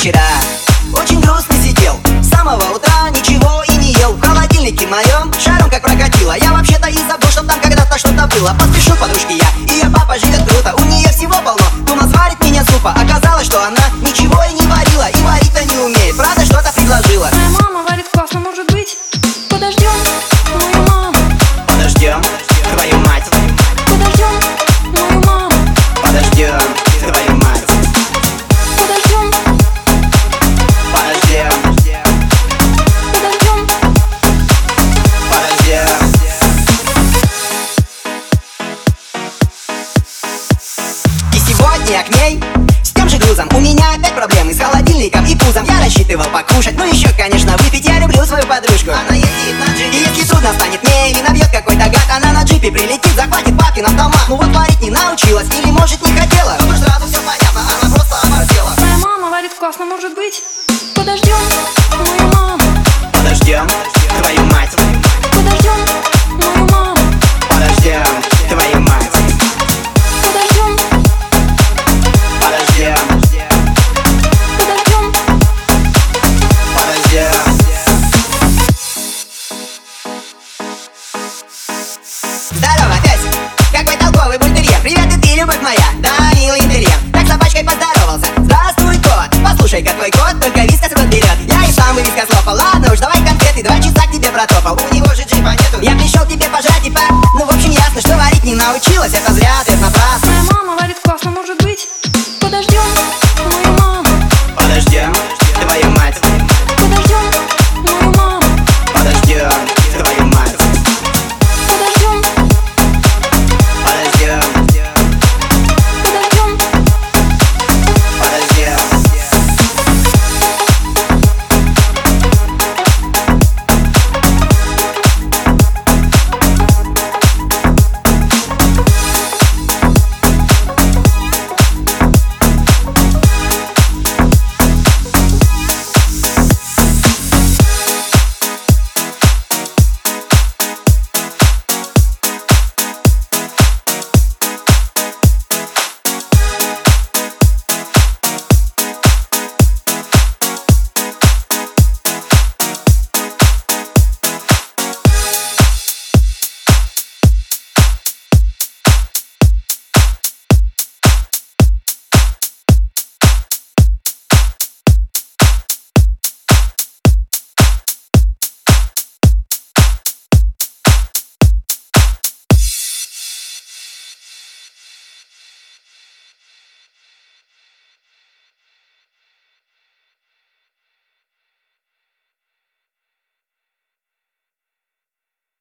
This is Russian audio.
вчера очень грустно сидел, с самого утра ничего и не ел. В холодильнике моем шаром как прокатило. Я вообще-то и забыл, что там когда-то что-то было. Поспешу к подружке я, ее папа живет круто. У нее всего полно, думал сварит мне супа. Оказалось, что она ничего и не варила, и варить-то не умеет, правда что-то предложила. Моя мама варит классно, может быть, подождем мою маму. Подождем твою мать. Подождем мою маму. Подождем твою мать. Подождем. Подождем. Подождем. Подождем. И сегодня я к ней с тем же грузом. У меня опять проблемы с холодильником и пузом. Я рассчитывал покушать, ну еще, конечно, выпить. Я люблю свою подружку, она ездит на джипе. И если трудно станет мне или набьет какой-то гад, она на джипе прилетит, захватит папкин автомат. Ну вот варить не научилась или может не хотела. Ну сразу все понятно, она просто оборзела. Моя мама варит классно, может быть, подождем мою маму. Подождем твою мать. Подождем мою маму. Подождем твою мать. Подождем. Подождем. Подождем. Подождем. Здорово, песик, какой толковый бультерьер. Привет, и ты, любовь моя, да, милый интерьер. Так с собачкой поздоровался, здравствуй, кот. Послушай-ка, твой кот только вискас вот берет. Я и сам вискас лопал, ладно уж, давай конфеты. 2 часа к тебе протопал, у него же джипа нету. Я пришел к тебе пожать и по... Ну, в общем, ясно, что варить не научилась. Это зря, ты напрасно.